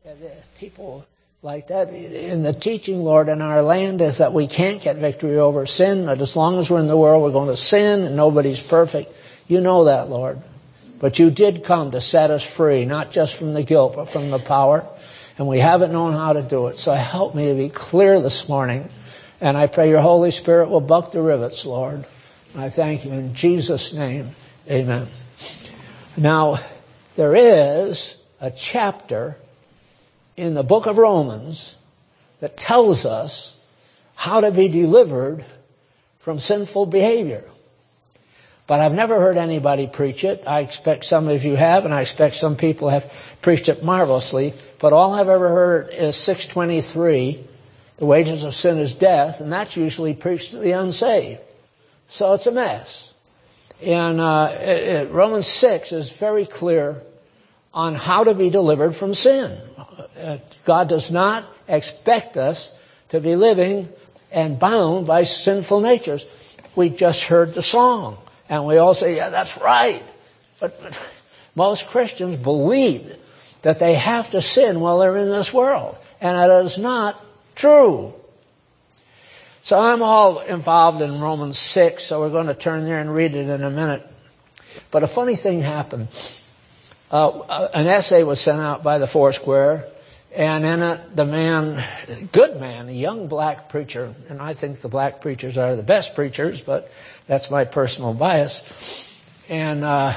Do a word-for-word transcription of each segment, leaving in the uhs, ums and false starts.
People like that. In the teaching, Lord, in our land is that we can't get victory over sin, that as long as we're in the world, we're going to sin, and nobody's perfect. You know that, Lord. But you did come to set us free, not just from the guilt, but from the power. And we haven't known how to do it. So help me to be clear this morning. And I pray your Holy Spirit will buck the rivets, Lord. I thank you in Jesus' name. Amen. Now, there is a chapter in the book of Romans that tells us how to be delivered from sinful behavior. But I've never heard anybody preach it. I expect some of you have, and I expect some people have preached it marvelously. But all I've ever heard is six twenty-three, the wages of sin is death, and that's usually preached to the unsaved. So it's a mess. And uh, it, it, Romans six is very clear on how to be delivered from sin. Uh, God does not expect us to be living and bound by sinful natures. We just heard the song. And we all say, yeah, that's right. But, but most Christians believe that they have to sin while they're in this world. And that is not true. So I'm all involved in Romans six, so we're going to turn there and read it in a minute. But a funny thing happened. Uh, an essay was sent out by the Foursquare, and in it, the man, good man, a young black preacher, and I think the black preachers are the best preachers, but that's my personal bias. And uh,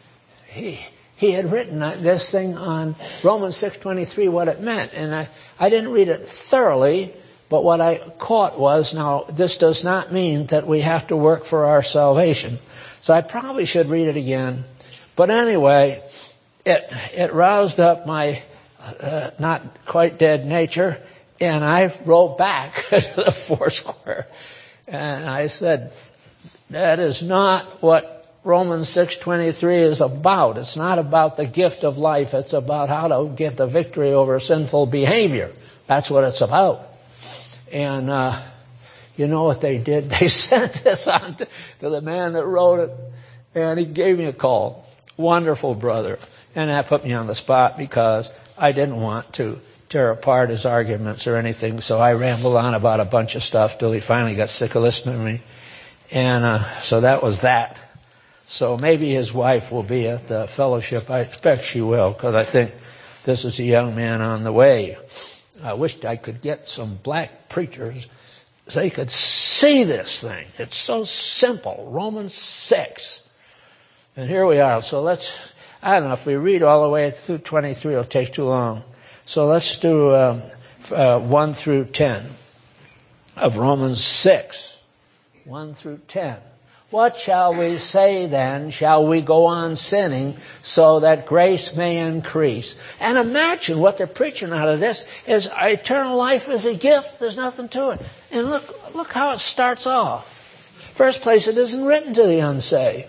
he he had written this thing on Romans six twenty-three, what it meant. And I, I didn't read it thoroughly, but what I caught was, now, this does not mean that we have to work for our salvation. So I probably should read it again. But anyway, it it roused up my uh, not quite dead nature, and I wrote back to the Foursquare. And I said, that is not what Romans six twenty-three is about. It's not about the gift of life. It's about how to get the victory over sinful behavior. That's what it's about. And uh, you know what they did? They sent this on to, to the man that wrote it, and he gave me a call. Wonderful brother. And that put me on the spot because I didn't want to tear apart his arguments or anything, so I rambled on about a bunch of stuff till he finally got sick of listening to me. And uh, so that was that. So maybe his wife will be at the fellowship. I expect she will, because I think this is a young man on the way. I wished I could get some black preachers so they could see this thing. It's so simple. Romans six. And here we are. So let's, I don't know, if we read all the way through twenty-three, it'll take too long. So let's do um, uh, one through ten of Romans six. one through ten. What shall we say then? Shall we go on sinning so that grace may increase? And imagine what they're preaching out of this is eternal life is a gift. There's nothing to it. And look, look how it starts off. First place, it isn't written to the unsaved.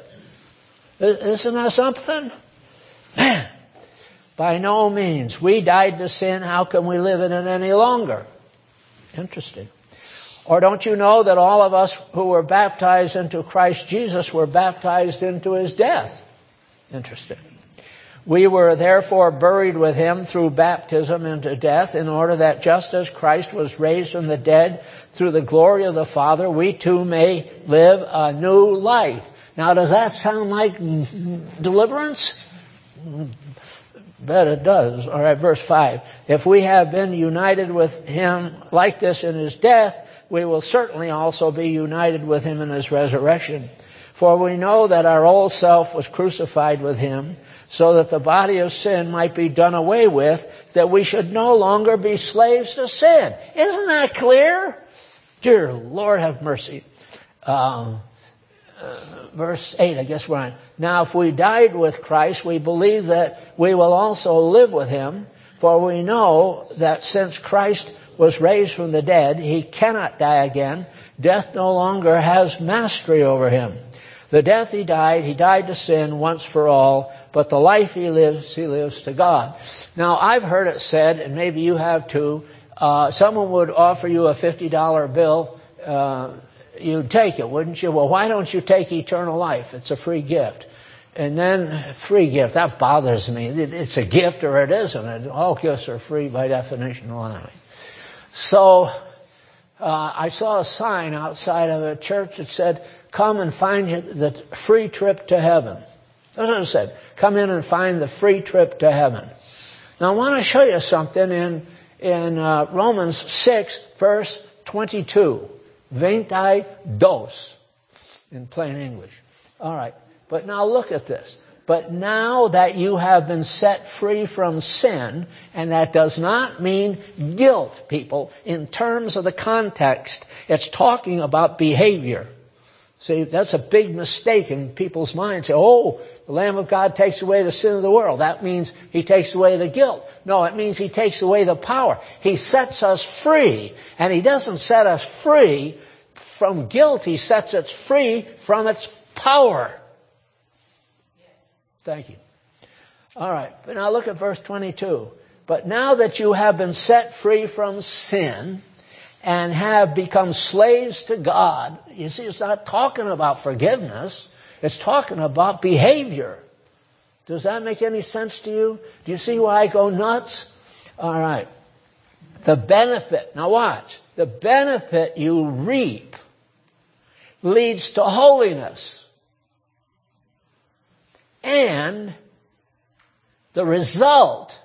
Isn't that something? Man, by no means. We died to sin. How can we live in it any longer? Interesting. Or don't you know that all of us who were baptized into Christ Jesus were baptized into his death? Interesting. We were therefore buried with him through baptism into death, in order that just as Christ was raised from the dead through the glory of the Father, we too may live a new life. Now, does that sound like deliverance? Bet it does. All right, verse five. If we have been united with him like this in his death, we will certainly also be united with him in his resurrection. For we know that our old self was crucified with him, so that the body of sin might be done away with, that we should no longer be slaves to sin. Isn't that clear? Dear Lord, have mercy. Um, uh, verse eight, I guess we're on. Now, if we died with Christ, we believe that we will also live with him, for we know that since Christ was raised from the dead, he cannot die again. Death no longer has mastery over him. The death he died, he died to sin once for all, but the life he lives, he lives to God. Now, I've heard it said, and maybe you have too, uh, someone would offer you a fifty dollar bill, uh, you'd take it, wouldn't you? Well, why don't you take eternal life? It's a free gift. And then free gift. That bothers me. It's a gift or it isn't. All gifts are free by definition. So uh, I saw a sign outside of a church that said, come and find the free trip to heaven. That's what it said. Come in and find the free trip to heaven. Now I want to show you something in, in uh, Romans six, verse twenty-two. Ventai dos, in plain English. All right. But now look at this. But now that you have been set free from sin, and that does not mean guilt, people, in terms of the context. It's talking about behavior. See, that's a big mistake in people's minds. Say, oh, the Lamb of God takes away the sin of the world. That means He takes away the guilt. No, it means He takes away the power. He sets us free, and He doesn't set us free from guilt. He sets us free from its power. Thank you. All right. But now look at verse twenty-two. But now that you have been set free from sin and have become slaves to God, you see, it's not talking about forgiveness. It's talking about behavior. Does that make any sense to you? Do you see why I go nuts? All right. The benefit. Now watch. The benefit you reap leads to holiness. And the result,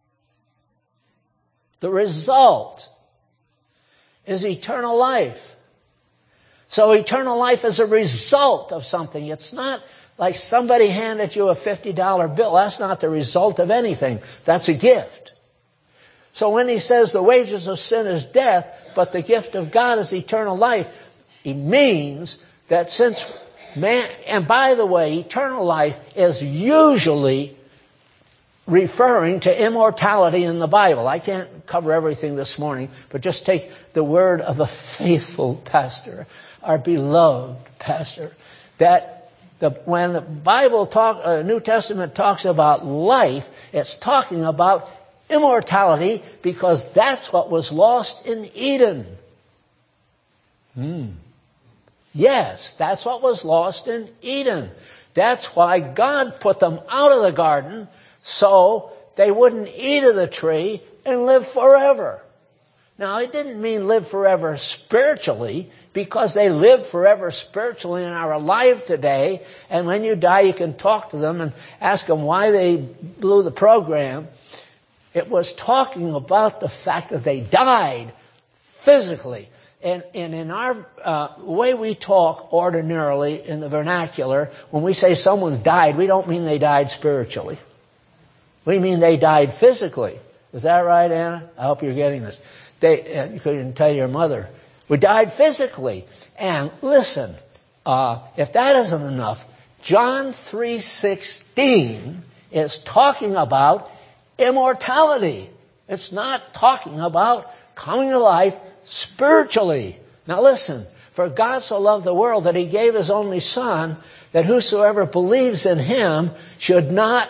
the result is eternal life. So eternal life is a result of something. It's not like somebody handed you a fifty dollar bill. That's not the result of anything. That's a gift. So when he says the wages of sin is death, but the gift of God is eternal life, he means that since man, and by the way, eternal life is usually referring to immortality in the Bible. I can't cover everything this morning, but just take the word of a faithful pastor, our beloved pastor, that the, when the Bible talk, uh, New Testament talks about life, it's talking about immortality because that's what was lost in Eden. Hmm. Yes, that's what was lost in Eden. That's why God put them out of the garden so they wouldn't eat of the tree and live forever. Now, it didn't mean live forever spiritually, because they live forever spiritually and are alive today. And when you die, you can talk to them and ask them why they blew the program. It was talking about the fact that they died physically. And, and in our uh, way we talk ordinarily in the vernacular, when we say someone died, we don't mean they died spiritually. We mean they died physically. Is that right, Anna? I hope you're getting this. They, uh, you couldn't tell your mother. We died physically. And listen, uh, if that isn't enough, John three sixteen is talking about immortality. It's not talking about coming to life spiritually. Now listen, for God so loved the world that He gave His only Son, that whosoever believes in Him should not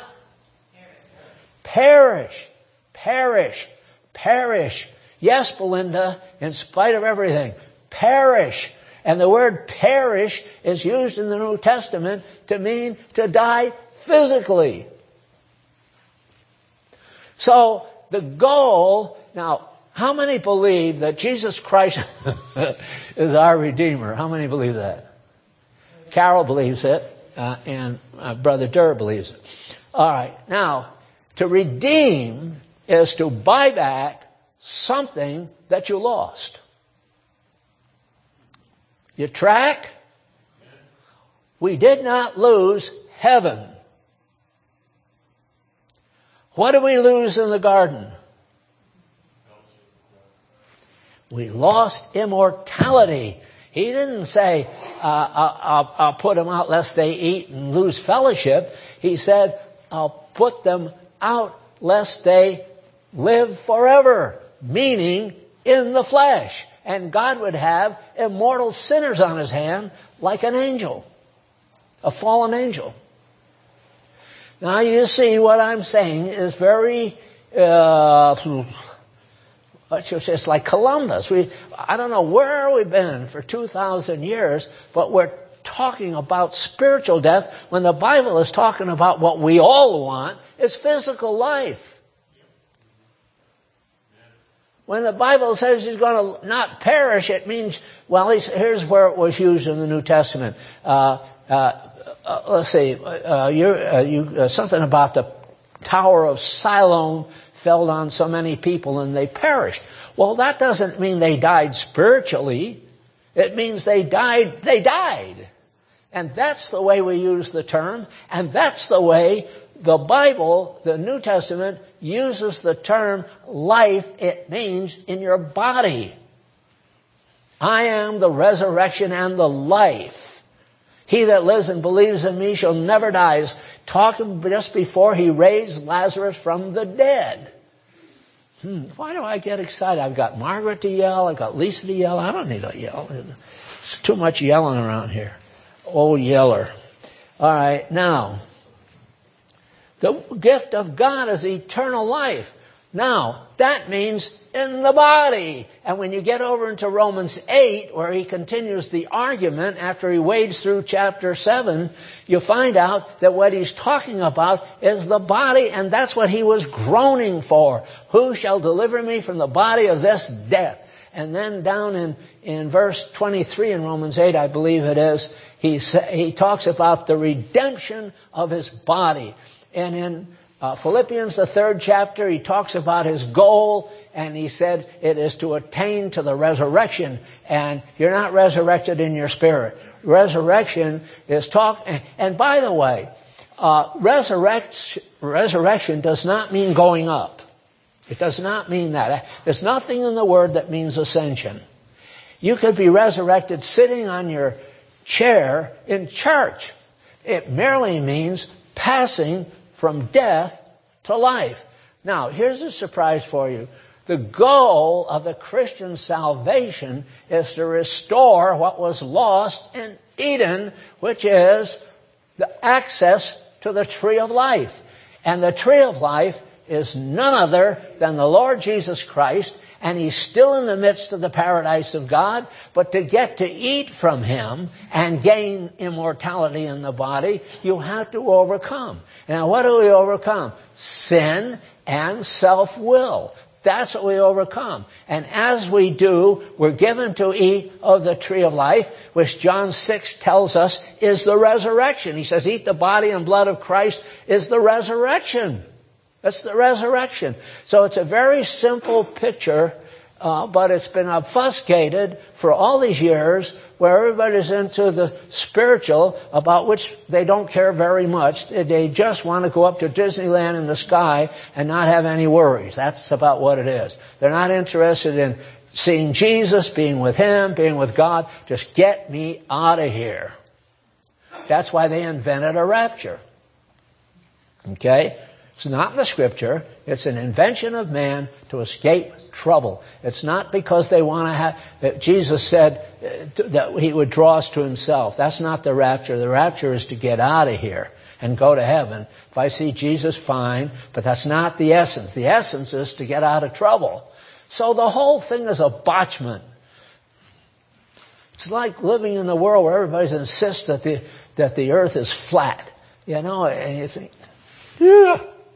perish. Perish. Perish. Yes, Belinda, in spite of everything. Perish. And the word perish is used in the New Testament to mean to die physically. So the goal, now, how many believe that Jesus Christ is our Redeemer? How many believe that? Carol believes it, uh, and uh, Brother Durr believes it. All right. Now, to redeem is to buy back something that you lost. You track? We did not lose heaven. What did we lose in the garden? We lost immortality. He didn't say, uh, I'll, I'll put them out lest they eat and lose fellowship. He said, I'll put them out lest they live forever, meaning in the flesh. And God would have immortal sinners on His hand like an angel, a fallen angel. Now you see what I'm saying is very, uh, it's like Columbus. We, I don't know where we've been for two thousand years, but we're talking about spiritual death when the Bible is talking about what we all want is physical life. When the Bible says he's going to not perish, it means, well, here's where it was used in the New Testament. Uh, uh, uh, let's see, uh, you're, uh, you, uh, something about the Tower of Siloam fell on so many people and they perished. Well, that doesn't mean they died spiritually. It means they died, they died. And that's the way we use the term, and that's the way the Bible, the New Testament, uses the term life. It means in your body. I am the resurrection and the life. He that lives and believes in me shall never die. Talking just before he raised Lazarus from the dead. Hmm, why do I get excited? I've got Margaret to yell. I've got Lisa to yell. I don't need to yell. There's too much yelling around here. Oh, yeller. All right, now, the gift of God is eternal life. Now, that means in the body. And when you get over into Romans eight, where he continues the argument after he wades through chapter seven, you find out that what he's talking about is the body, and that's what he was groaning for. Who shall deliver me from the body of this death? And then down in, in verse twenty-three in Romans eight, I believe it is, he, he talks about the redemption of his body. And in uh, Philippians, the third chapter, he talks about his goal, and he said it is to attain to the resurrection. And you're not resurrected in your spirit. Resurrection is talk. And, and by the way, uh, resurrect, resurrection does not mean going up. It does not mean that. There's nothing in the word that means ascension. You could be resurrected sitting on your chair in church. It merely means passing from death to life. Now, here's a surprise for you. The goal of the Christian salvation is to restore what was lost in Eden, which is the access to the tree of life. And the tree of life is none other than the Lord Jesus Christ, and he's still in the midst of the paradise of God. But to get to eat from him and gain immortality in the body, you have to overcome. Now, what do we overcome? Sin and self-will. That's what we overcome. And as we do, we're given to eat of the tree of life, which John six tells us is the resurrection. He says, eat the body and blood of Christ is the resurrection. That's the resurrection. So it's a very simple picture, uh, but it's been obfuscated for all these years, where everybody's into the spiritual, about which they don't care very much. They just want to go up to Disneyland in the sky and not have any worries. That's about what it is. They're not interested in seeing Jesus, being with him, being with God. Just get me out of here. That's why they invented a rapture. Okay? It's not in the Scripture. It's an invention of man to escape trouble. It's not because they want to have, that Jesus said that he would draw us to himself. That's not the rapture. The rapture is to get out of here and go to heaven. If I see Jesus, fine, but that's not the essence. The essence is to get out of trouble. So the whole thing is a botchment. It's like living in the world where everybody insists that the, that the earth is flat. You know, and you think, yeah.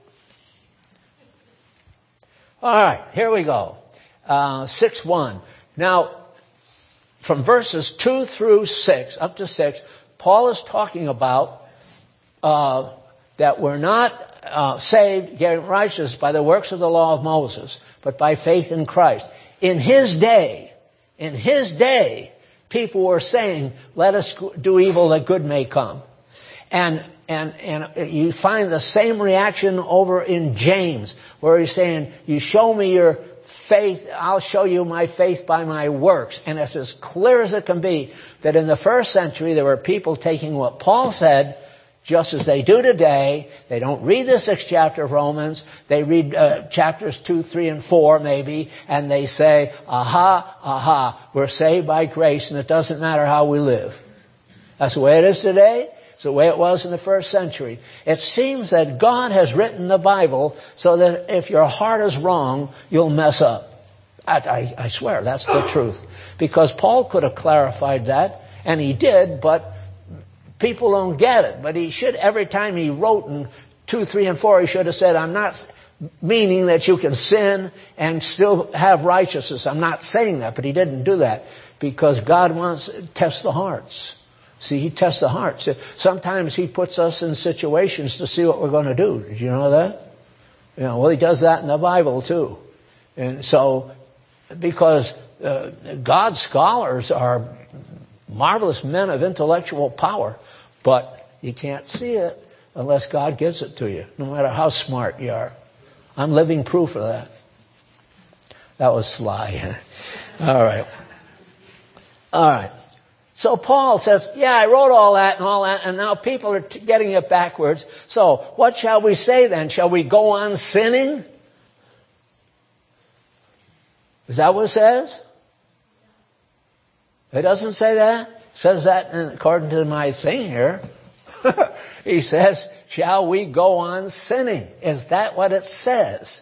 All right, here we go. Uh, six one. Now, from verses two through six, up to six, Paul is talking about uh, that we're not uh, saved, getting righteous by the works of the law of Moses, but by faith in Christ. In his day, in his day, people were saying, let us do evil that good may come. And And, and you find the same reaction over in James, where he's saying, you show me your faith, I'll show you my faith by my works. And it's as clear as it can be that in the first century there were people taking what Paul said just as they do today. They don't read the sixth chapter of Romans. They read uh, chapters two, three, and four maybe, and they say, aha, aha, we're saved by grace and it doesn't matter how we live. That's the way it is today. It's the way it was in the first century. It seems that God has written the Bible so that if your heart is wrong, you'll mess up. I, I, I swear, that's the truth. Because Paul could have clarified that, and he did, but People don't get it, but he should, every time he wrote in two, three, and four, he should have said, I'm not meaning that you can sin and still have righteousness. I'm not saying that, but he didn't do that because God wants to test the hearts. See, he tests the hearts. Sometimes he puts us in situations to see what we're going to do. Did you know that? You know, well, he does that in the Bible too. And so, because uh, God's scholars are marvelous men of intellectual power, but you can't see it unless God gives it to you, no matter how smart you are. I'm living proof of that. That was sly. All right. All right. So Paul says, yeah, I wrote all that and all that, and now people are t- getting it backwards. So what shall we say then? Shall we go on sinning? Is that what it says? It doesn't say that. It says that in, according to my thing here. He says, shall we go on sinning? Is that what it says?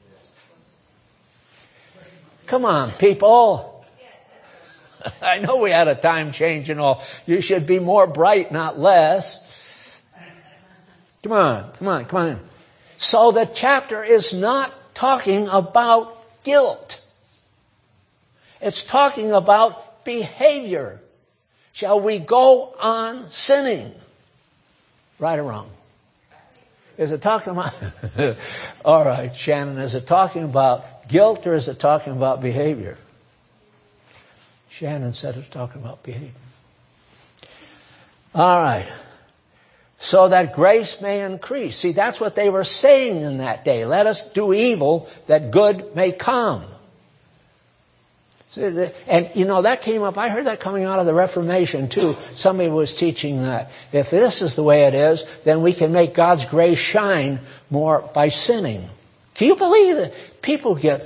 Come on, people. I know we had a time change and all. You should be more bright, not less. Come on, come on, come on. So the chapter is not talking about guilt. It's talking about behavior. Shall we go on sinning? Right or wrong? Is it talking about... All right, Shannon, is it talking about guilt or is it talking about behavior? Shannon said it's talking about behavior. All right. So that grace may increase. See, that's what they were saying in that day. Let us do evil that good may come. And, you know, that came up. I heard that coming out of the Reformation, too. Somebody was teaching that. If this is the way it is, then we can make God's grace shine more by sinning. Can you believe that people get...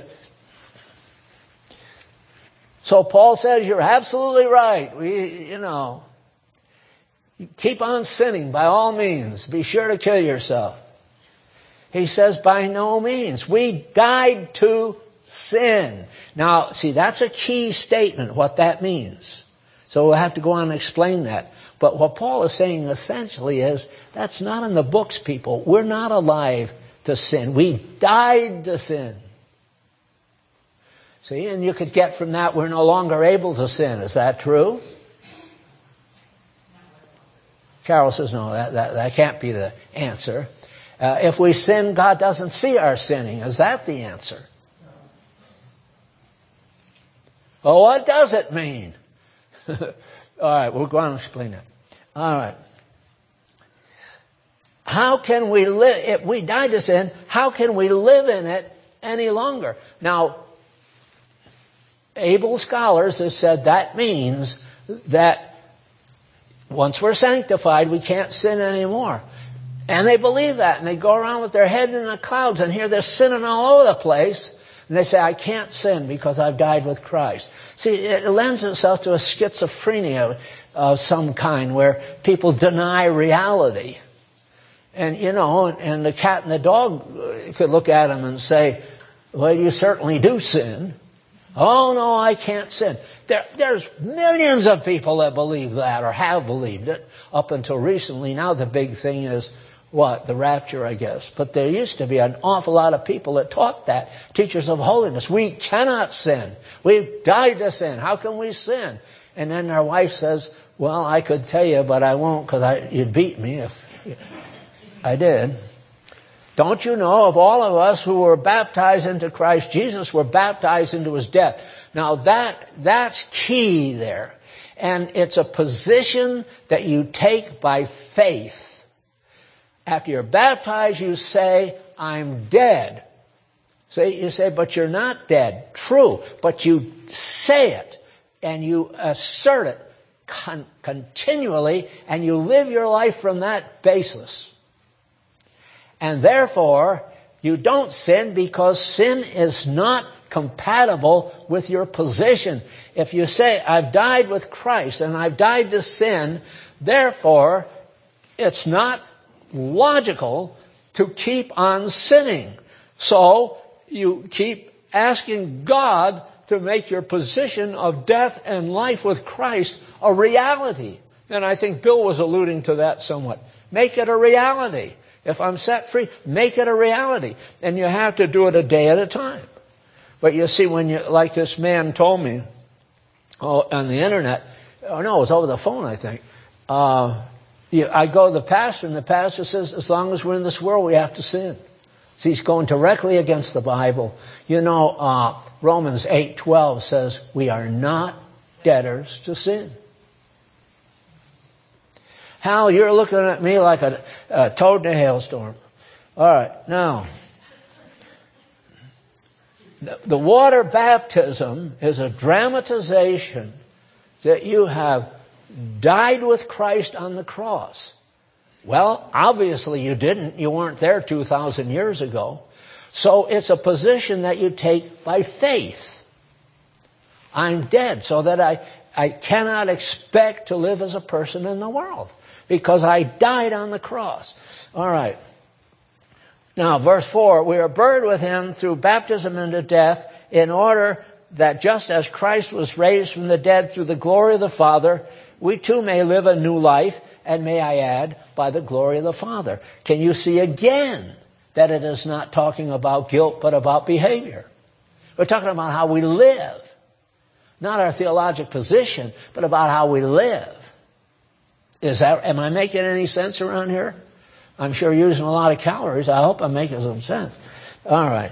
So Paul says, you're absolutely right. We, you know, keep on sinning by all means. Be sure to kill yourself. He says, by no means. We died to sin. Now, see, that's a key statement, what that means. So we'll have to go on and explain that. But what Paul is saying essentially is, that's not in the books, people. We're not alive to sin. We died to sin. See, and you could get from that, we're no longer able to sin. Is that true? Carol says, no, that, that, that can't be the answer. Uh, if we sin, God doesn't see our sinning. Is that the answer? Well, what does it mean? All right, we'll go on and explain that. All right. How can we live, if we died to sin, how can we live in it any longer? Now, able scholars have said that means that once we're sanctified, we can't sin anymore. And they believe that, and they go around with their head in the clouds, and here they're sinning all over the place, and they say, I can't sin because I've died with Christ. See, it lends itself to a schizophrenia of some kind where people deny reality. And, you know, and the cat and the dog could look at them and say, well, you certainly do sin. Oh, no, I can't sin. There, there's millions of people that believe that or have believed it up until recently. Now the big thing is, what? The rapture, I guess. But there used to be an awful lot of people that taught that. Teachers of holiness. We cannot sin. We've died to sin. How can we sin? And then their wife says, well, I could tell you, but I won't because you'd beat me if I did. Don't you know, of all of us who were baptized into Christ Jesus, were baptized into his death. Now that, that's key there. And it's a position that you take by faith. After you're baptized, you say, I'm dead. See, you say, but you're not dead. True. But you say it and you assert it con- continually and you live your life from that basis. And therefore, you don't sin because sin is not compatible with your position. If you say, I've died with Christ and I've died to sin, therefore, it's not logical to keep on sinning. So, you keep asking God to make your position of death and life with Christ a reality. And I think Bill was alluding to that somewhat. Make it a reality. If I'm set free, make it a reality. And you have to do it a day at a time. But you see, when you, like this man told me, oh, on the internet, oh no, it was over the phone, I think. Uh, you, I go to the pastor, and the pastor says, as long as we're in this world, we have to sin. So he's going directly against the Bible. You know, uh, Romans eight twelve says, we are not debtors to sin. Hal, you're looking at me like a, a toad in a hailstorm. All right, now, the, the water baptism is a dramatization that you have died with Christ on the cross. Well, obviously you didn't. You weren't there two thousand years ago. So it's a position that you take by faith. I'm dead, so that I, I cannot expect to live as a person in the world, because I died on the cross. All right. Now, verse four, we are buried with him through baptism into death, in order that just as Christ was raised from the dead through the glory of the Father, we too may live a new life, and may I add, by the glory of the Father. Can you see again that it is not talking about guilt, but about behavior? We're talking about how we live. Not our theological position, but about how we live. Is that, am I making any sense around here? I'm sure using a lot of calories. I hope I'm making some sense. All right.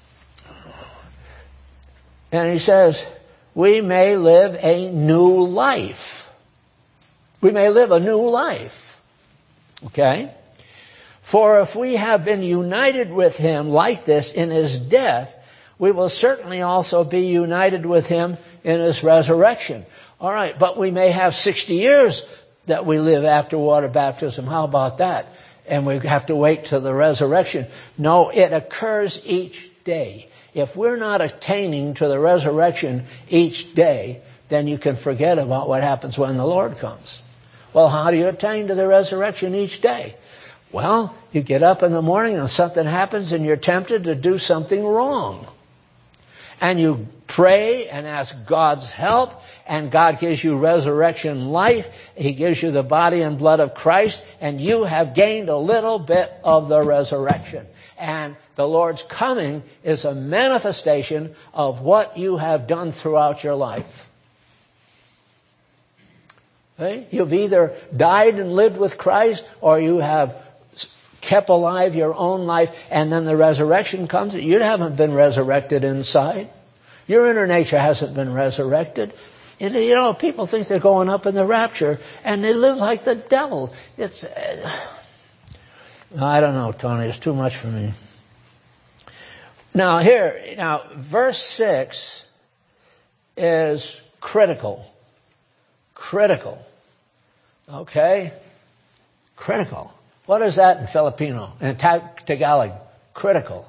And he says, we may live a new life. We may live a new life. Okay? For if we have been united with him like this in his death, we will certainly also be united with him in his resurrection. All right, but we may have sixty years that we live after water baptism. How about that? And we have to wait till the resurrection. No, it occurs each day. If we're not attaining to the resurrection each day, then you can forget about what happens when the Lord comes. Well, how do you attain to the resurrection each day? Well, you get up in the morning and something happens and you're tempted to do something wrong. And you pray and ask God's help, and God gives you resurrection life. He gives you the body and blood of Christ, and you have gained a little bit of the resurrection. And the Lord's coming is a manifestation of what you have done throughout your life. Okay? You've either died and lived with Christ, or you have kept alive your own life, and then the resurrection comes. You haven't been resurrected inside. Your inner nature hasn't been resurrected. And, you know, people think they're going up in the rapture, and they live like the devil. It's, uh, I don't know, Tony. It's too much for me. Now here, now verse six is critical. Critical. Okay? Critical. What is that in Filipino? In Tagalog? Critical.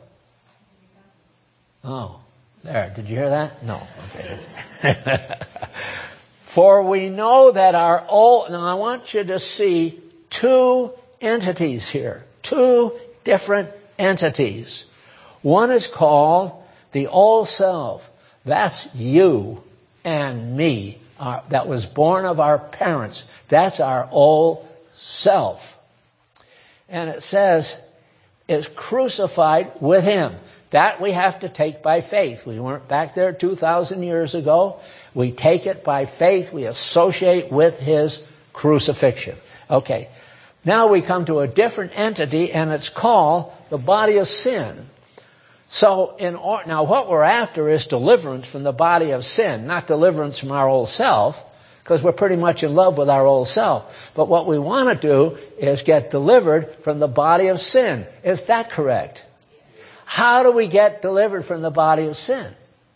Oh, there. Did you hear that? No. Okay. For we know that our old... Now I want you to see two entities here. Two different entities. One is called the old self. That's you and me. Our, that was born of our parents. That's our old self. And it says, is crucified with him. That we have to take by faith. We weren't back there two thousand years ago. We take it by faith. We associate with his crucifixion. Okay. Now we come to a different entity, and it's called the body of sin. So, in now what we're after is deliverance from the body of sin, not deliverance from our old self, because we're pretty much in love with our old self. But what we want to do is get delivered from the body of sin. Is that correct? How do we get delivered from the body of sin?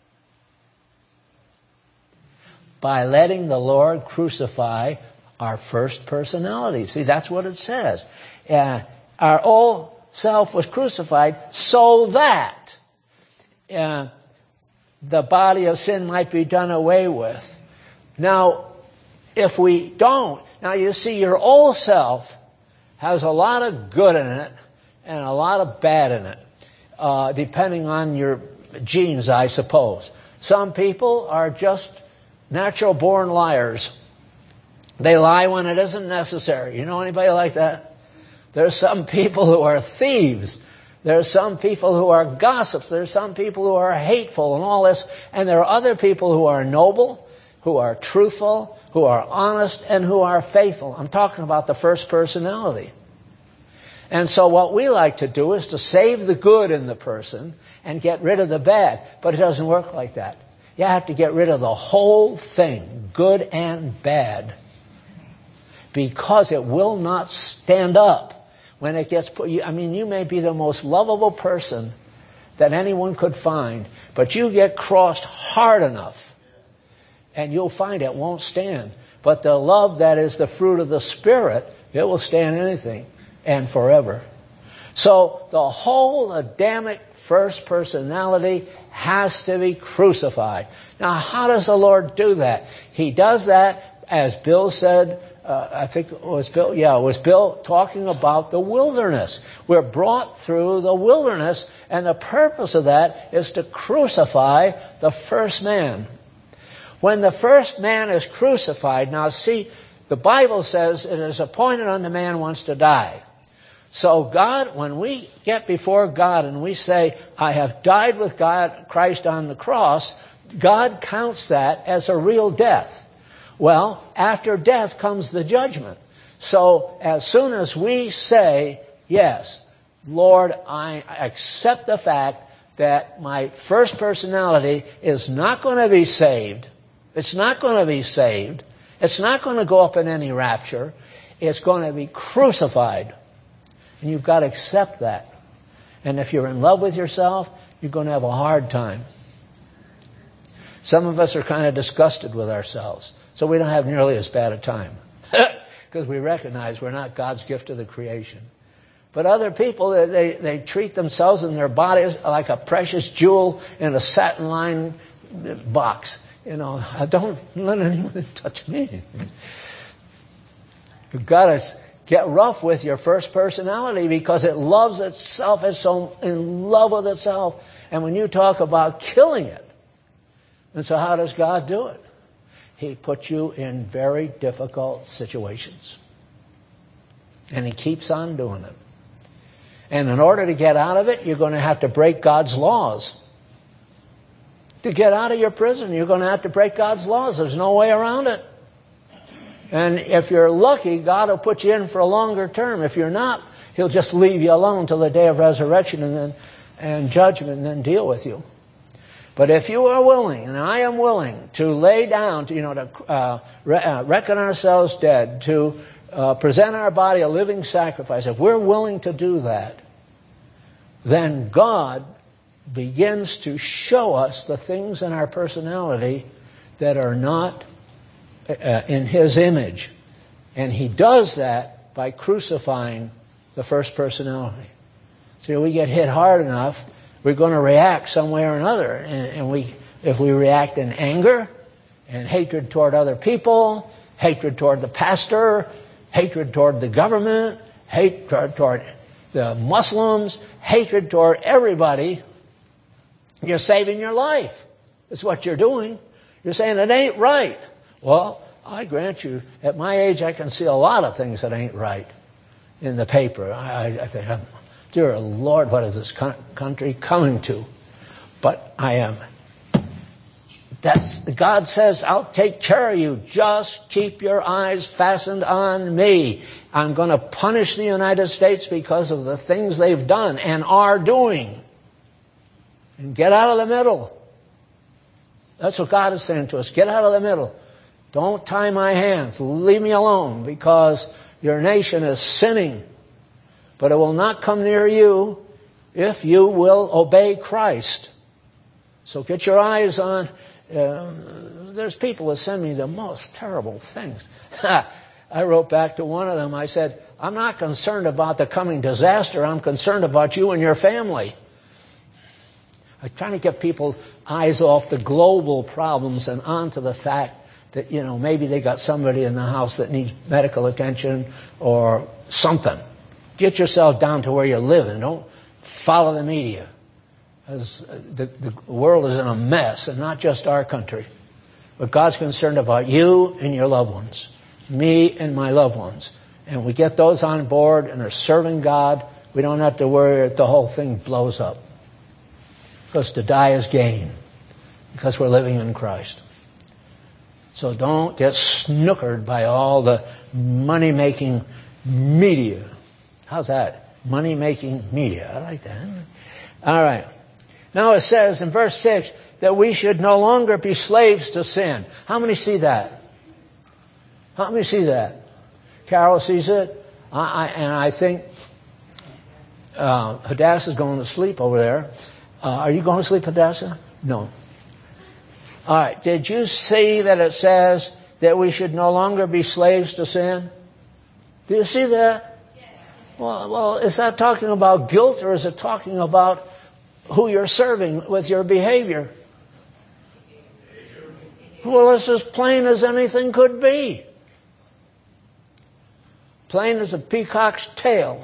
By letting the Lord crucify our first personality. See, that's what it says. Uh, our old self was crucified so that uh, the body of sin might be done away with. Now, if we don't, now you see your old self has a lot of good in it and a lot of bad in it, uh, depending on your genes, I suppose. Some people are just natural born liars. They lie when it isn't necessary. You know anybody like that? There's some people who are thieves. There's some people who are gossips. There's some people who are hateful and all this. And there are other people who are noble, who are truthful, who are honest, and who are faithful. I'm talking about the first personality. And so what we like to do is to save the good in the person and get rid of the bad. But it doesn't work like that. You have to get rid of the whole thing, good and bad, because it will not stand up when it gets put. I mean, you may be the most lovable person that anyone could find, but you get crossed hard enough, and you'll find it won't stand. But the love that is the fruit of the Spirit, it will stand anything and forever. So the whole Adamic first personality has to be crucified. Now, how does the Lord do that? He does that, as Bill said, uh, I think it was Bill, yeah, it was Bill talking about the wilderness. We're brought through the wilderness, and the purpose of that is to crucify the first man. When the first man is crucified, now see, the Bible says it is appointed unto man once to die. So God, when we get before God and we say, I have died with God, Christ on the cross, God counts that as a real death. Well, after death comes the judgment. So as soon as we say, yes, Lord, I accept the fact that my first personality is not going to be saved. It's not going to be saved. It's not going to go up in any rapture. It's going to be crucified. And you've got to accept that. And if you're in love with yourself, you're going to have a hard time. Some of us are kind of disgusted with ourselves, so we don't have nearly as bad a time because we recognize we're not God's gift to the creation. But other people, they, they treat themselves and their bodies like a precious jewel in a satin-lined box. You know, don't let anyone touch me. You've got to get rough with your first personality because it loves itself. It's so in love with itself. And when you talk about killing it, and so how does God do it? He puts you in very difficult situations. And He keeps on doing it. And in order to get out of it, you're going to have to break God's laws. To get out of your prison, you're going to have to break God's laws. There's no way around it. And if you're lucky, God will put you in for a longer term. If you're not, He'll just leave you alone till the day of resurrection and then and judgment and then deal with you. But if you are willing, and I am willing, to lay down, to, you know, to uh, re- uh, reckon ourselves dead, to uh, present our body a living sacrifice, if we're willing to do that, then God begins to show us the things in our personality that are not uh, in His image. And He does that by crucifying the first personality. So we get hit hard enough, we're going to react some way or another. And, and we, if we react in anger and hatred toward other people, hatred toward the pastor, hatred toward the government, hatred toward the Muslims, hatred toward everybody, you're saving your life. That's what you're doing. You're saying it ain't right. Well, I grant you, at my age, I can see a lot of things that ain't right in the paper. I, I think, dear Lord, what is this country coming to? But I am. That's, God says, I'll take care of you. Just keep your eyes fastened on me. I'm going to punish the United States because of the things they've done and are doing. And get out of the middle. That's what God is saying to us. Get out of the middle. Don't tie my hands. Leave me alone because your nation is sinning. But it will not come near you if you will obey Christ. So get your eyes on. Uh, there's people that send me the most terrible things. I wrote back to one of them. I said, I'm not concerned about the coming disaster. I'm concerned about you and your family. I'm trying to get people's eyes off the global problems and onto the fact that, you know, maybe they got somebody in the house that needs medical attention or something. Get yourself down to where you're living. Don't follow the media. As the, the world is in a mess, and not just our country. But God's concerned about you and your loved ones. me and my loved ones. And we get those on board and are serving God. We don't have to worry that the whole thing blows up. Because to die is gain. Because we're living in Christ. So don't get snookered by all the money-making media. How's that? Money-making media. I like that. All right. Now it says in verse six that we should no longer be slaves to sin. How many see that? How many see that? Carol sees it. I, I, and I think uh, Hadassah's going to sleep over there. Uh, are you going to sleep, Hadassah? No. All right. Did you see that it says that we should no longer be slaves to sin? Do you see that? Yes. Well, well, is that talking about guilt, or is it talking about who you're serving with your behavior? Well, it's as plain as anything could be. Plain as a peacock's tail.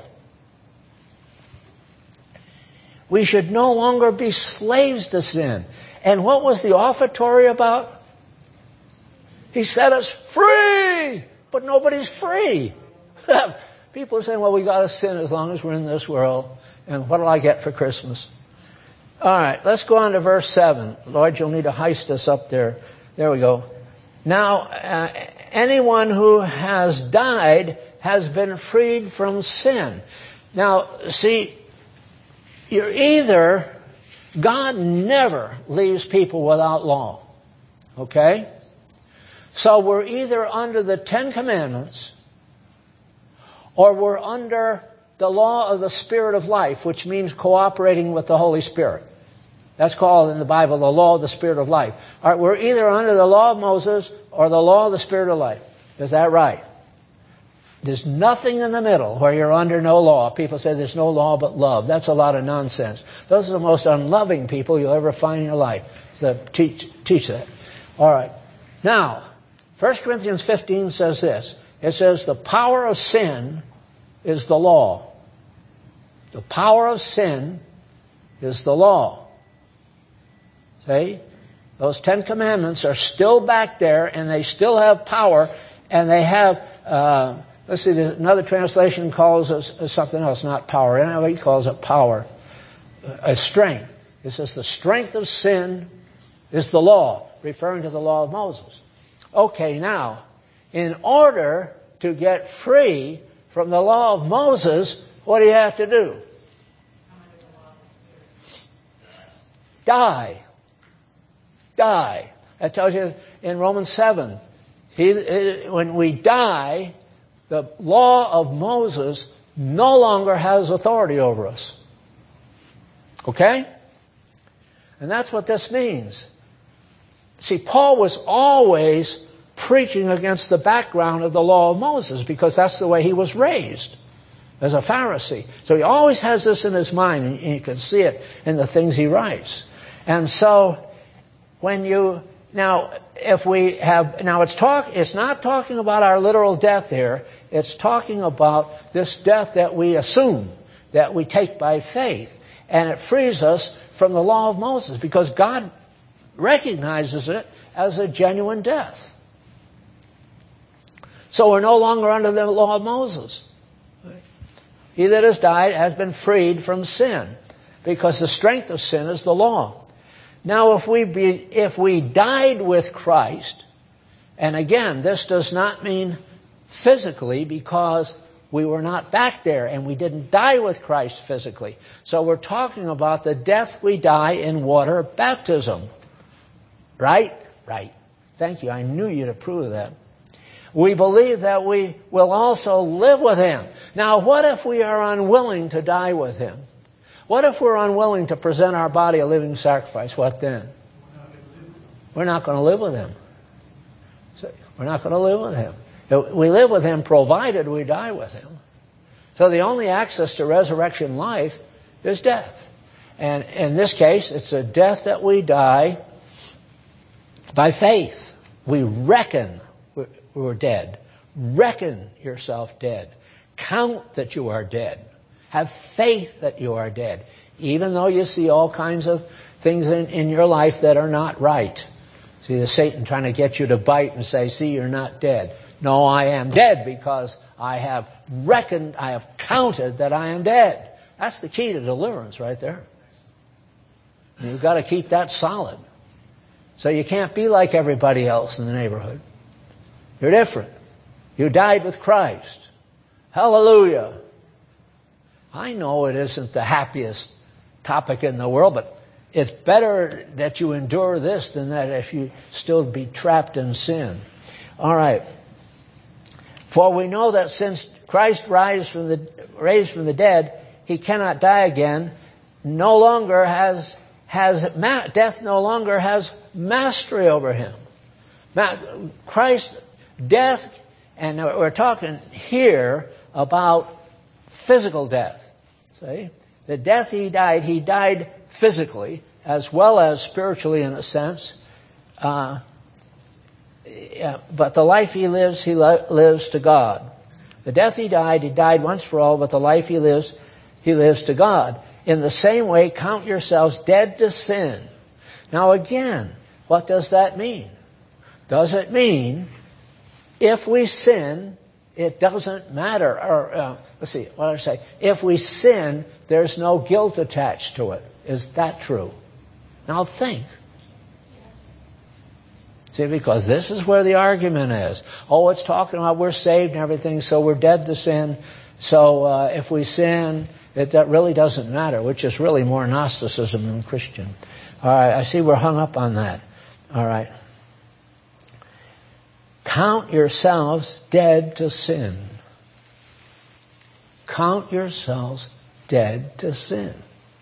We should no longer be slaves to sin. And what was the offertory about? He set us free, but nobody's free. People are saying, well, we got to sin as long as we're in this world. And what do I get for Christmas? All right, let's go on to verse seven. Lord, you'll need to heist us up there. There we go. Now, uh, anyone who has died has been freed from sin. Now, see, you're either... God never leaves people without law. Okay? So we're either under the Ten Commandments or we're under the law of the Spirit of life, which means cooperating with the Holy Spirit. That's called in the Bible the law of the Spirit of life. All right, we're either under the law of Moses or the law of the Spirit of life. Is that right? There's nothing in the middle where you're under no law. People say there's no law but love. That's a lot of nonsense. Those are the most unloving people you'll ever find in your life. So teach, teach that. All right. Now, First Corinthians fifteen says this. It says the power of sin is the law. The power of sin is the law. See? Those Ten Commandments are still back there, and they still have power, and they have... Uh, Let's see, another translation calls it something else, not power. N I V calls it power, a strength. It says the strength of sin is the law, referring to the law of Moses. Okay, now, in order to get free from the law of Moses, what do you have to do? Die. Die. That tells you in Romans seven. He, when we die... the law of Moses no longer has authority over us. Okay? And that's what this means. See, Paul was always preaching against the background of the law of Moses because that's the way he was raised as a Pharisee. So he always has this in his mind, and you can see it in the things he writes. And so when you... Now, if we have... Now, it's talk. It's not talking about our literal death here. It's talking about this death that we assume, that we take by faith. And it frees us from the law of Moses because God recognizes it as a genuine death. So we're no longer under the law of Moses. He that has died has been freed from sin because the strength of sin is the law. Now, if we be, if we died with Christ, and again, this does not mean physically because we were not back there and we didn't die with Christ physically. So we're talking about the death we die in water baptism. Right? Right. Thank you. I knew you'd approve of that. We believe that we will also live with Him. Now, what if we are unwilling to die with Him? What if we're unwilling to present our body a living sacrifice? What then? We're not going to live with Him. So we're not going to live with Him. We live with Him provided we die with Him. So the only access to resurrection life is death. And in this case, it's a death that we die by faith. We reckon we're dead. Reckon yourself dead. Count that you are dead. Have faith that you are dead, even though you see all kinds of things in, in your life that are not right. See, the Satan trying to get you to bite and say, see, you're not dead. No, I am dead because I have reckoned, I have counted that I am dead. That's the key to deliverance right there. And you've got to keep that solid. So you can't be like everybody else in the neighborhood. You're different. You died with Christ. Hallelujah. I know it isn't the happiest topic in the world, but it's better that you endure this than that if you still be trapped in sin. All right. For we know that since Christ raised from the, raised from the dead, he cannot die again. No longer has, has, death no longer has mastery over him. Christ, death, and we're talking here about physical death. See? The death he died, he died physically as well as spiritually in a sense. Uh, yeah, but the life he lives, he li- lives to God. The death he died, he died once for all, but the life he lives, he lives to God. In the same way, count yourselves dead to sin. Now again, what does that mean? Does it mean if we sin, it doesn't matter? Or uh, let's see, what did I say? If we sin, there's no guilt attached to it. Is that true? Now think. See, because this is where the argument is. Oh, it's talking about we're saved and everything, so we're dead to sin. So uh, if we sin, it that really doesn't matter, which is really more Gnosticism than Christian. All right, I see we're hung up on that. All right. Count yourselves dead to sin. Count yourselves dead to sin.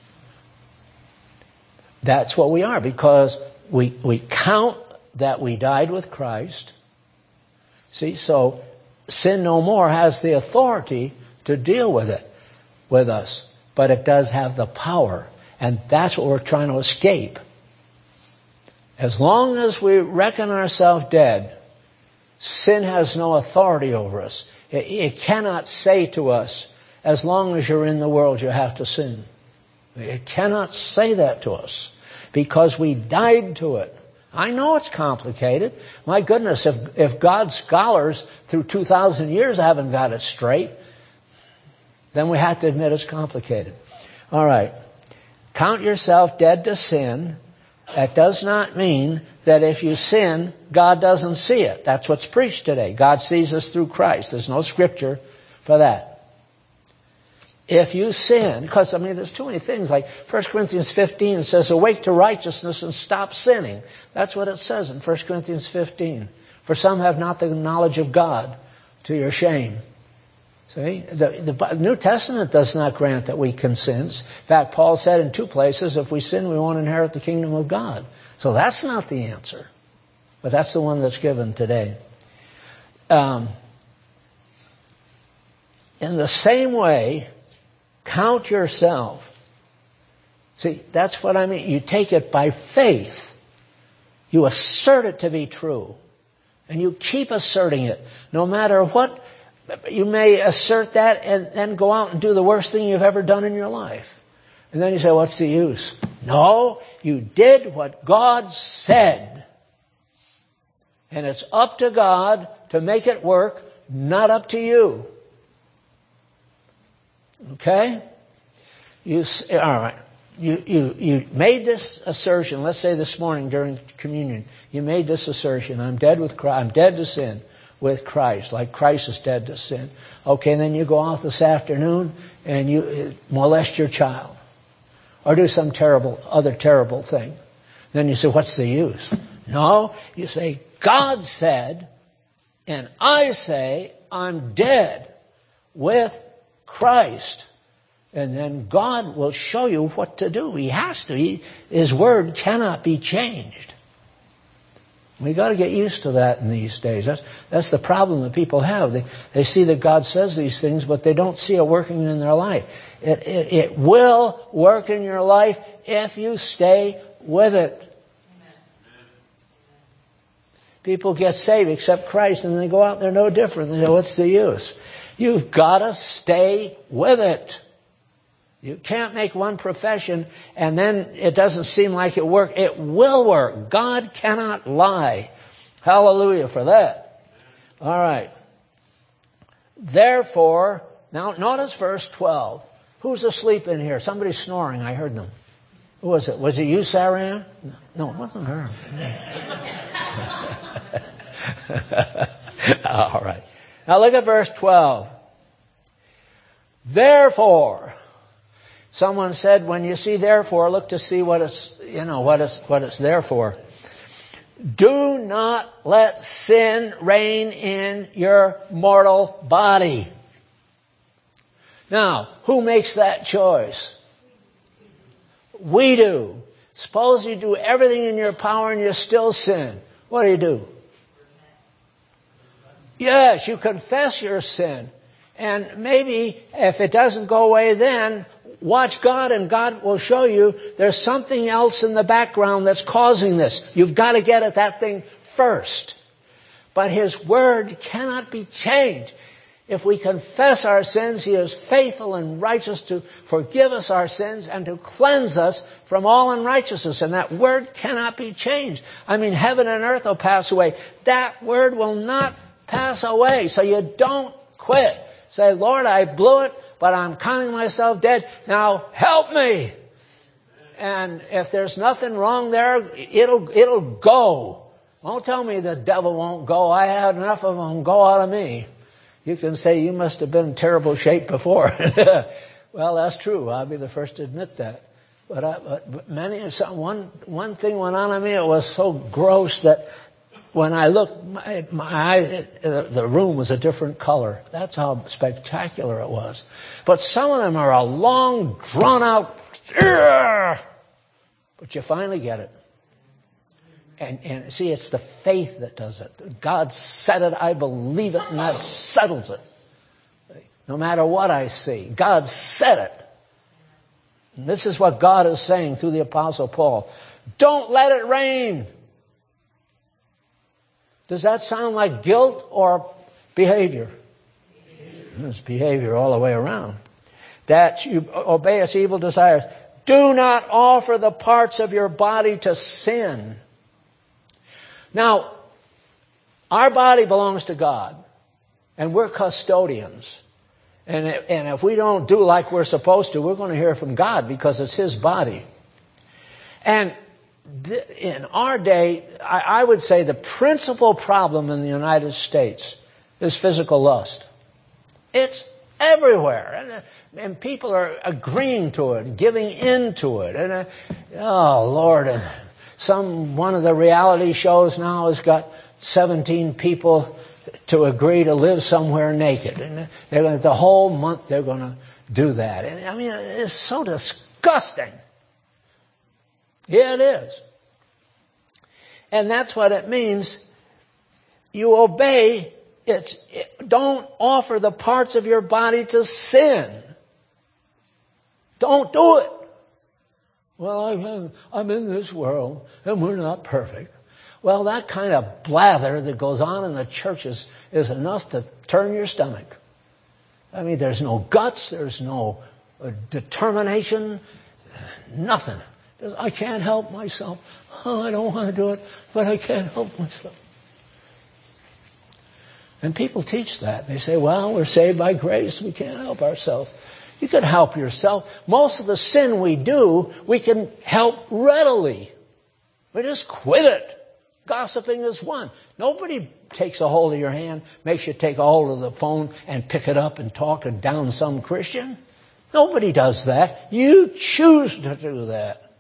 That's what we are, because we we count that we died with Christ. See, so sin no more has the authority to deal with it, with us. But it does have the power. And that's what we're trying to escape. As long as we reckon ourselves dead, sin has no authority over us. It, it cannot say to us, as long as you're in the world, you have to sin. It cannot say that to us, because we died to it. I know it's complicated. My goodness, if, if God's scholars through two thousand years haven't got it straight, then we have to admit it's complicated. All right. Count yourself dead to sin. That does not mean that if you sin, God doesn't see it. That's what's preached today. God sees us through Christ. There's no scripture for that. If you sin, because, I mean, there's too many things. Like First Corinthians fifteen says, awake to righteousness and stop sinning. That's what it says in First Corinthians fifteen. For some have not the knowledge of God, to your shame. See? The, the New Testament does not grant that we can sin. In fact, Paul said in two places, if we sin, we won't inherit the kingdom of God. So that's not the answer. But that's the one that's given today. Um, in the same way, count yourself. See, that's what I mean. You take it by faith. You assert it to be true. And you keep asserting it. No matter what, you may assert that and then go out and do the worst thing you've ever done in your life. And then you say, what's the use? No, you did what God said. And it's up to God to make it work, not up to you. Okay? You, all right. You, you, you made this assertion, let's say this morning during communion, you made this assertion, I'm dead with Christ, I'm dead to sin with Christ, like Christ is dead to sin. Okay, and then you go out this afternoon and you molest your child. Or do some terrible, other terrible thing. Then you say, what's the use? No, you say, God said, and I say, I'm dead with Christ. And then God will show you what to do. He has to. He, His word cannot be changed. We've got to get used to that in these days. That's, that's the problem that people have. They, they see that God says these things, but they don't see it working in their life. It, it, it will work in your life if you stay with it. Amen. People get saved, accept Christ, and they go out and they're no different. They say, what's the use? You've got to stay with it. You can't make one profession and then it doesn't seem like it works. It will work. God cannot lie. Hallelujah for that. All right. Therefore, now notice verse twelve. Who's asleep in here? Somebody's snoring. I heard them. Who was it? Was it you, Sarah? No, it wasn't her. All right. Now look at verse twelve. Therefore, someone said, when you see therefore, look to see what it's, you know, what it's, what it's there for. Do not let sin reign in your mortal body. Now, who makes that choice? We do. Suppose you do everything in your power and you still sin. What do you do? Yes, you confess your sin. And maybe if it doesn't go away then, watch God and God will show you there's something else in the background that's causing this. You've got to get at that thing first. But His Word cannot be changed. If we confess our sins, He is faithful and righteous to forgive us our sins and to cleanse us from all unrighteousness. And that Word cannot be changed. I mean, heaven and earth will pass away. That Word will not pass away. So you don't quit. Say, Lord, I blew it, but I'm counting myself dead. Now help me. And if there's nothing wrong there, it'll, it'll go. Don't tell me the devil won't go. I had enough of them go out of me. You can say you must have been in terrible shape before. Well, that's true. I'll be the first to admit that. But, I, but many, one, one thing went on in me. It was so gross that when I looked, my, my eye, the room was a different color. That's how spectacular it was. But some of them are a long, drawn-out, but you finally get it. And, and see, it's the faith that does it. God said it, I believe it, and that settles it. No matter what I see, God said it. And this is what God is saying through the Apostle Paul. Don't let it rain. Does that sound like guilt or behavior? Behavior. It's behavior all the way around. That you obey its evil desires. Do not offer the parts of your body to sin. Now, our body belongs to God, and we're custodians. And, and if we don't do like we're supposed to, we're going to hear from God because it's His body. And th- in our day, I, I would say the principal problem in the United States is physical lust. It's everywhere. And, and people are agreeing to it, giving in to it. And, uh, oh, Lord, and some, one of the reality shows now has got seventeen people to agree to live somewhere naked. And they're going to, the whole month they're going to do that. And I mean, it's so disgusting. Yeah, it is. And that's what it means. You obey. It's, it, don't offer the parts of your body to sin. Don't do it. Well, I'm, I'm in this world, and we're not perfect. Well, that kind of blather that goes on in the churches is enough to turn your stomach. I mean, there's no guts, there's no uh, determination, nothing. I can't help myself. Oh, I don't want to do it, but I can't help myself. And people teach that. They say, well, we're saved by grace, we can't help ourselves. You can help yourself. Most of the sin we do, we can help readily. We just quit it. Gossiping is one. Nobody takes a hold of your hand, makes you take a hold of the phone and pick it up and talk and down some Christian. Nobody does that. You choose to do that.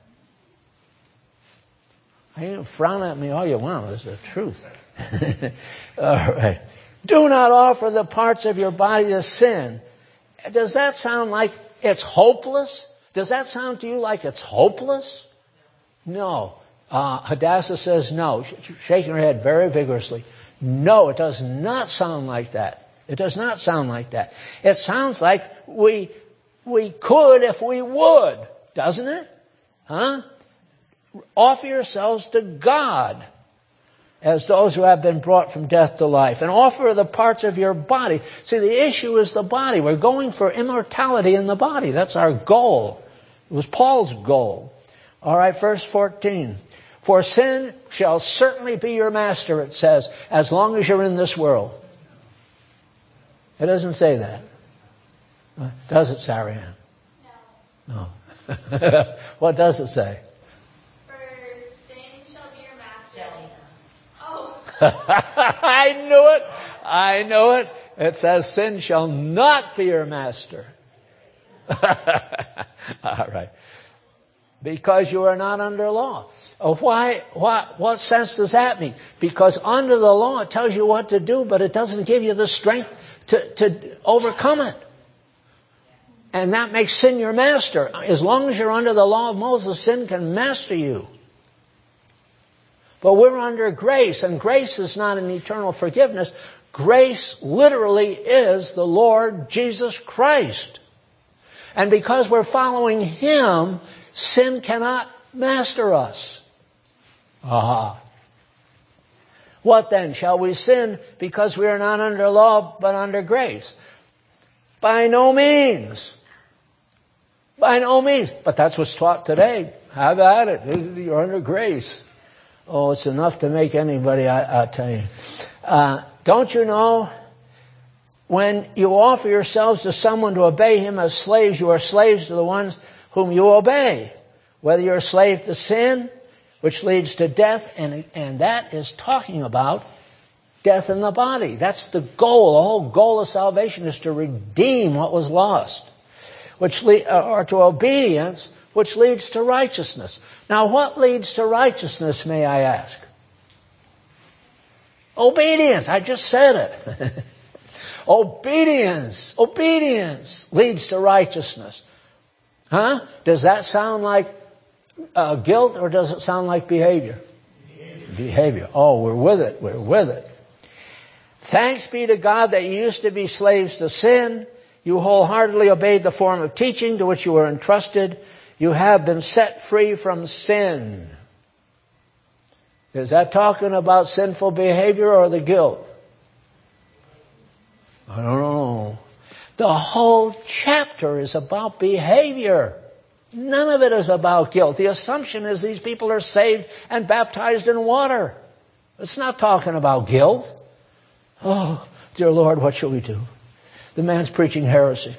You frown at me all you want. It's the truth. All right. Do not offer the parts of your body to sin. Does that sound like it's hopeless? Does that sound to you like it's hopeless? No. Uh, Hadassah says no, shaking her head very vigorously. No, it does not sound like that. It does not sound like that. It sounds like we we could if we would, doesn't it? Huh? Offer yourselves to God as those who have been brought from death to life, and offer the parts of your body. See, the issue is the body. We're going for immortality in the body. That's our goal. It was Paul's goal. All right, verse fourteen. For sin shall certainly be your master, it says, as long as you're in this world. It doesn't say that. Does it, Sarah Ann? No. No. What does it say? For sin shall be your master. Oh. I knew it. I knew it. It says sin shall not be your master. All right. Because you are not under law. Oh, why, what, what sense does that make? Because under the law it tells you what to do, but it doesn't give you the strength to, to overcome it. And that makes sin your master. As long as you're under the law of Moses, sin can master you. But we're under grace, and grace is not an eternal forgiveness. Grace literally is the Lord Jesus Christ. And because we're following Him, sin cannot master us. Aha. What then? Shall we sin because we are not under law but under grace? By no means. By no means. But that's what's taught today. Have at it. You're under grace. Oh, it's enough to make anybody, I, I'll tell you. Uh, don't you know, when you offer yourselves to someone to obey him as slaves, you are slaves to the ones whom you obey. Whether you're a slave to sin, which leads to death, and, and that is talking about death in the body. That's the goal. The whole goal of salvation is to redeem what was lost, which le- or to obedience, which leads to righteousness. Now, what leads to righteousness, may I ask? Obedience. I just said it. Obedience. Obedience leads to righteousness. Huh? Does that sound like uh, guilt, or does it sound like behavior? Behavior. Behavior. Oh, we're with it. We're with it. Thanks be to God that you used to be slaves to sin. You wholeheartedly obeyed the form of teaching to which you were entrusted. You have been set free from sin. Is that talking about sinful behavior or the guilt? I don't know. The whole chapter is about behavior. None of it is about guilt. The assumption is these people are saved and baptized in water. It's not talking about guilt. Oh, dear Lord, what shall we do? The man's preaching heresy.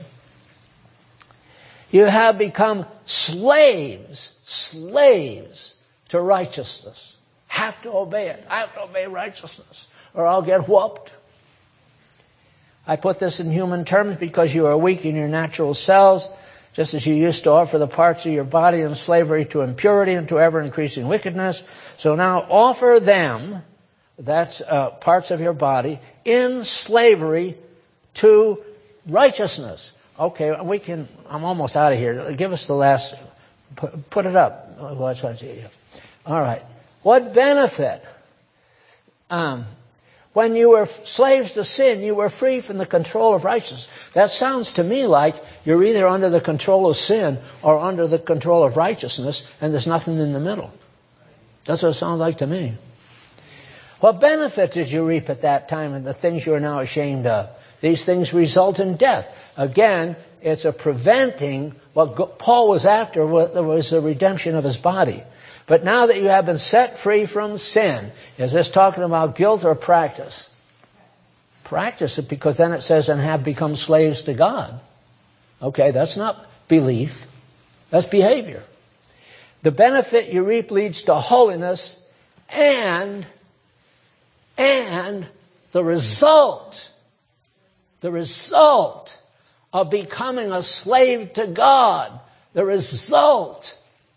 You have become slaves, slaves to righteousness. Have to obey it. I have to obey righteousness, or I'll get whooped. I put this in human terms because you are weak in your natural selves, just as you used to offer the parts of your body in slavery to impurity and to ever-increasing wickedness. So now offer them, that's uh, parts of your body, in slavery to righteousness. Okay, we can, I'm almost out of here. Give us the last, put, put it up. All right. What benefit? Um, when you were slaves to sin, you were free from the control of righteousness. That sounds to me like you're either under the control of sin or under the control of righteousness, and there's nothing in the middle. That's what it sounds like to me. What benefit did you reap at that time in the things you are now ashamed of? These things result in death. Again, it's a preventing what Paul was after was the redemption of his body. But now that you have been set free from sin, is this talking about guilt or practice? Practice it, because then it says, and have become slaves to God. Okay, that's not belief. That's behavior. The benefit you reap leads to holiness, and, and the result, the result of becoming a slave to God, the result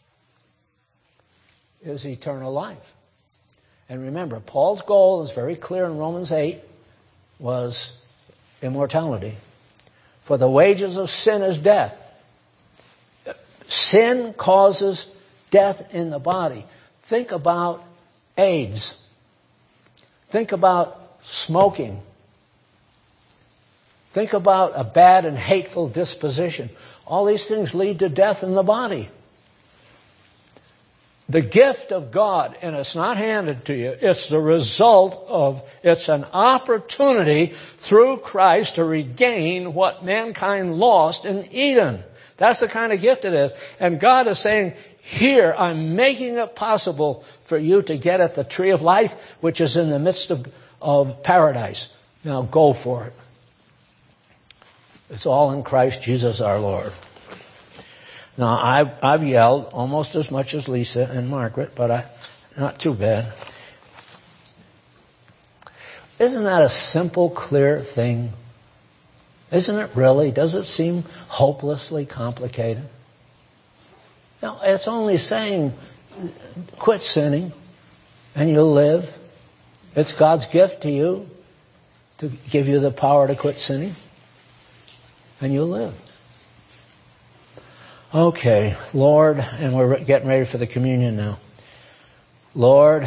is eternal life. And remember, Paul's goal is very clear in Romans eight, was immortality. For the wages of sin is death. Sin causes death in the body. Think about AIDS. Think about smoking. Think about a bad and hateful disposition. All these things lead to death in the body. The gift of God, and it's not handed to you, it's the result of, it's an opportunity through Christ to regain what mankind lost in Eden. That's the kind of gift it is. And God is saying, here, I'm making it possible for you to get at the tree of life, which is in the midst of, of paradise. Now go for it. It's all in Christ Jesus our Lord. Now, I've, I've yelled almost as much as Lisa and Margaret, but I, not too bad. Isn't that a simple, clear thing? Isn't it really? Does it seem hopelessly complicated? No, it's only saying, quit sinning, and you'll live. It's God's gift to you to give you the power to quit sinning, and you'll live. Okay, Lord, and we're getting ready for the communion now. Lord,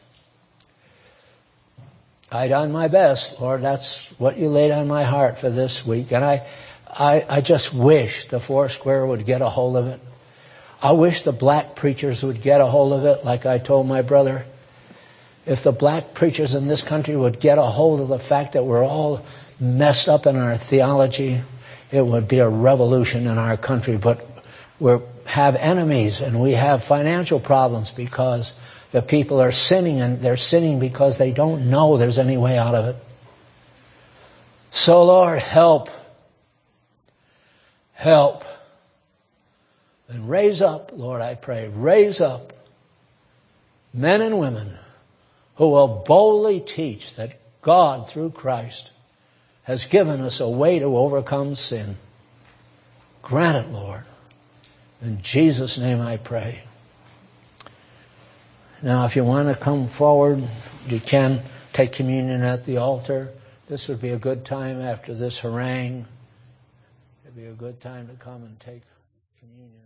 I done my best, Lord. That's what you laid on my heart for this week. And I, I, I just wish the Foursquare would get a hold of it. I wish the black preachers would get a hold of it, like I told my brother. If the black preachers in this country would get a hold of the fact that we're all messed up in our theology, it would be a revolution in our country. But we have enemies and we have financial problems because the people are sinning, and they're sinning because they don't know there's any way out of it. So, Lord, help. Help. And raise up, Lord, I pray, raise up men and women who will boldly teach that God, through Christ, has given us a way to overcome sin. Grant it, Lord. In Jesus' name I pray. Now, if you want to come forward, you can take communion at the altar. This would be a good time after this harangue. It'd be a good time to come and take communion.